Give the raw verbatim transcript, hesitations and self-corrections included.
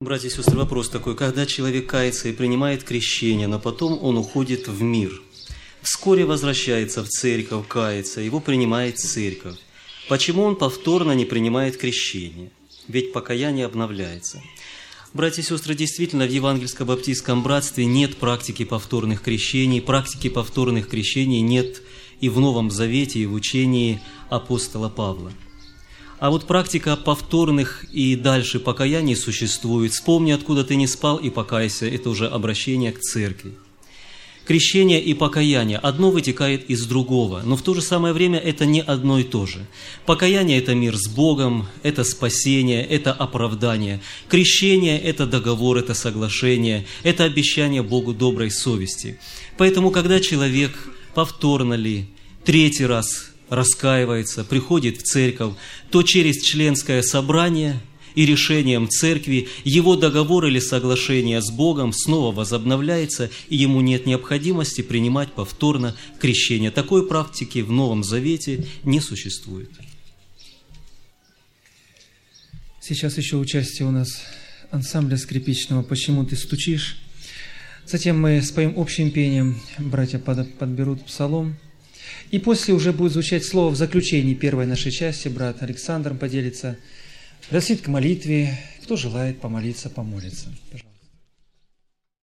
Братья и сестры, вопрос такой. Когда человек кается и принимает крещение, но потом он уходит в мир, вскоре возвращается в церковь, кается, его принимает церковь. Почему он повторно не принимает крещение? Ведь покаяние обновляется. Братья и сестры, действительно, в Евангельско-баптистском братстве нет практики повторных крещений, практики повторных крещений нет и в Новом Завете, и в учении апостола Павла. А вот практика повторных и дальше покаяний существует. Вспомни, откуда ты не спал, и покайся. Это уже обращение к церкви. Крещение и покаяние одно вытекает из другого, но в то же самое время это не одно и то же. Покаяние – это мир с Богом, это спасение, это оправдание. Крещение – это договор, это соглашение, это обещание Богу доброй совести. Поэтому, когда человек повторно ли, третий раз раскаивается, приходит в церковь, то через членское собрание и решением церкви его договор или соглашение с Богом снова возобновляется, и ему нет необходимости принимать повторно крещение. Такой практики в Новом Завете не существует. Сейчас еще участие у нас ансамбля скрипичного «Почему ты стучишь?». Затем мы споем общим пением, братья подберут псалом. И после уже будет звучать слово в заключении первой нашей части. Брат Александр поделится. Пригласит к молитве. Кто желает помолиться, помолится. Пожалуйста.